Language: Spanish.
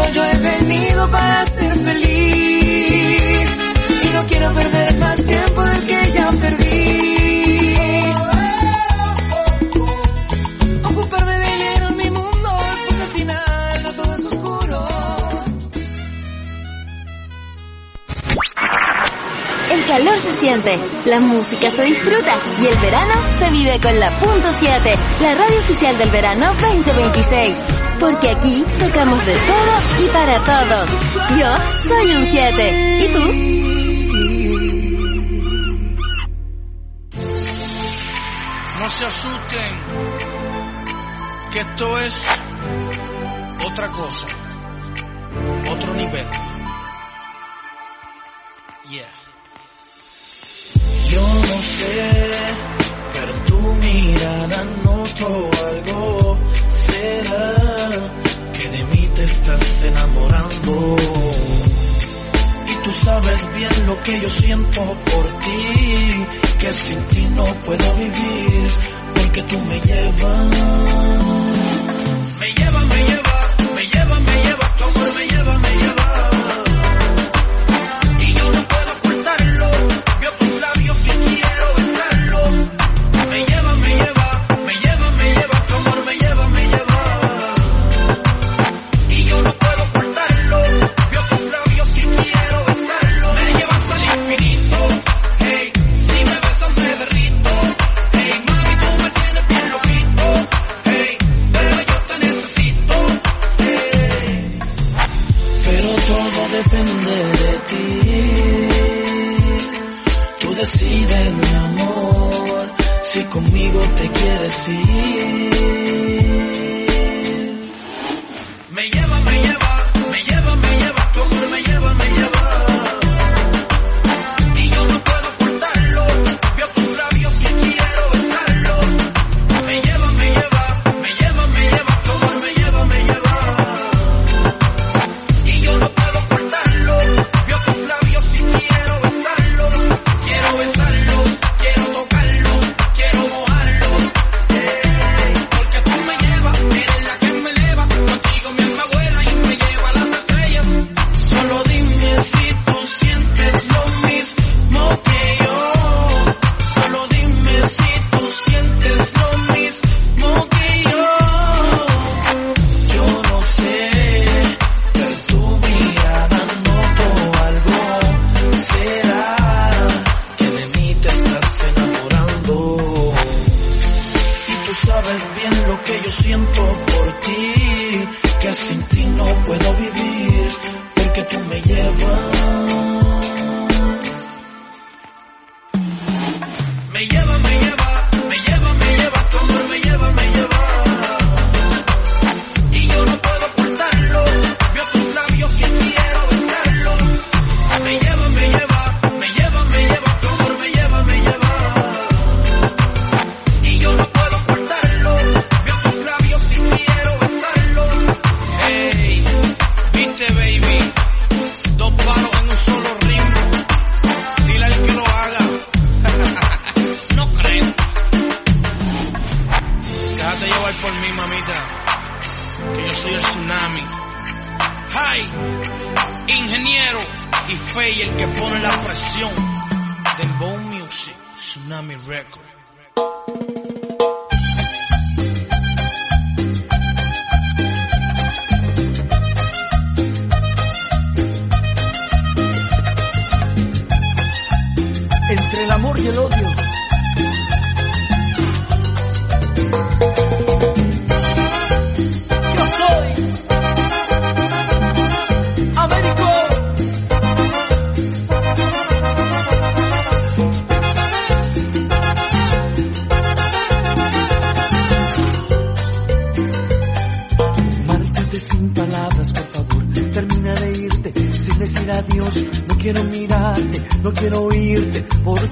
yo he venido para ser feliz y no quiero perder más tiempo del que ya perdí. Ocuparme de lleno en mi mundo, porque al final no todo es oscuro. El calor se siente, la música se disfruta y el verano se vive con la .7, la radio oficial del verano 2026. Porque aquí tocamos de todo y para todos. Yo soy un 7. ¿Y tú? No se asusten, que esto es otra cosa, otro nivel. Yeah. Yo no sé, pero tu mirada noto algo. ¿Será que de mí te estás enamorando? Y tú sabes bien lo que yo siento por ti, que sin ti no puedo vivir, porque tú me llevas. Me lleva, me lleva, me lleva, me lleva, tu amor me lleva, me lleva. Y yo no puedo ocultarlo, veo tus labios y quiero besarlo. Me lleva, me lleva, me lleva, me lleva, tu amor me lleva, me lleva. Y yo no puedo ocultarlo, veo tus labios y quiero besarlo. Me llevas al infinito, hey, si me besas me derrito. Hey, mami, tú me tienes bien loquito. Hey, bebé, yo te necesito. Hey, pero todo depende de ti. Tú decides, mi amor, si conmigo te quieres ir. Me lleva, me lleva, me lleva, me lleva, tu amor me lleva, me lleva. Y yo no puedo ocultarlo, veo tus labios y quiero besarlo. Me lleva, me lleva, me lleva, me lleva, tu amor me lleva, me lleva. Y yo no puedo ocultarlo, veo tus labios y quiero besarlo. Quiero besarlo, quiero tocarlo, quiero mojarlo. Porque tú me llevas, eres la que me eleva. Contigo mi alma vuela y me lleva a las estrellas. Solo dime si tú sientes lo mismo que yo. Solo dime si tú sientes lo mismo que yo. Yo no sé, pero tu mirada noto algo. ¿Será que de mí te estás enamorando? Y tú sabes bien lo que yo siento por ti, que sin ti no puedo vivir, porque tú me llevas. Me lleva, me lleva, me lleva, me lleva, tu amor me lleva, me lleva. Y yo no puedo ocultarlo, veo tus labios y quiero besarlo. Me lleva, me lleva, me lleva, me lleva, tu amor me lleva, me lleva. Y yo no puedo ocultarlo, veo tus labios y quiero besarlo. Hey, viste baby, dos palos en un solo ritmo. Dile al que lo haga. No creo. Déjate llevar por mí, mamita, que yo soy el tsunami. Hi, ingeniero y Fey, el que pone la presión. Dembow Music, Tsunami Record. Entre el amor y el odio. Yo soy Américo. Márchate sin palabras, por favor. Termina de irte sin decir adiós. No quiero mirarte, no quiero oírte.